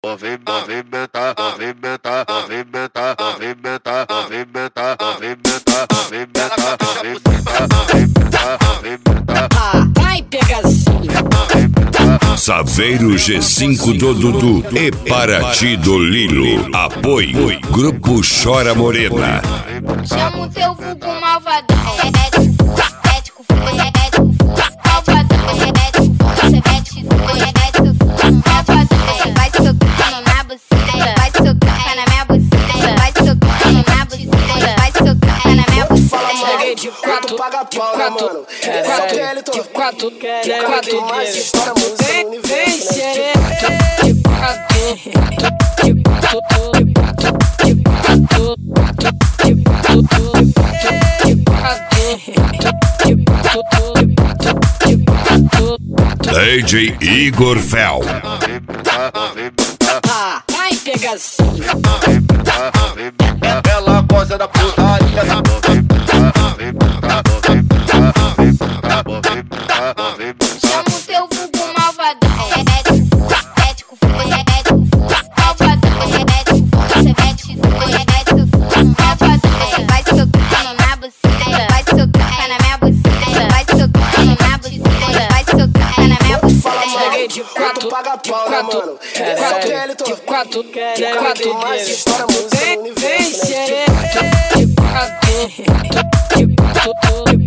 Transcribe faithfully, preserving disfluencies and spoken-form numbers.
movimenta, movimenta, movimenta, movimenta, movimenta, movimenta, movimenta, movimenta, movimenta. Vai, pegazinho. Saveiro G cinco do Dudu e Paraty do Lilo. Apoio Grupo Chora Morena. Chama o teu vulgo malvadão. Médico, médico, malvadão. Você mete, malvadão. Vai socando na buceta, vai socando na minha buceta, vai socando na buceta, vai socando na minha buceta. Cheguei de quatro, paga pau, né, mano? de quatro, de quatro, de quatro, mais história, música no vem, universo, vem, né? xereca, de quatro, de quatro, de quatro, de quatro, de quatro, de quatro, de quatro, de quatro. D J Igor Fel. Vai, pegazinho. Ela gosta da putaria. Chama o teu vulgo malvadão. Médico, médico, malvadão. Você mete, malvadão. Vai socando na buceta, vai socando na minha buceta, vai socando na buceta, vai socando na minha buceta. Cheguei de quatro, paga de pau, né, quatro, mano? de quatro, de quatro, mais história, música no vem, vem, universo, né? xereca, de quatro, de quatro, de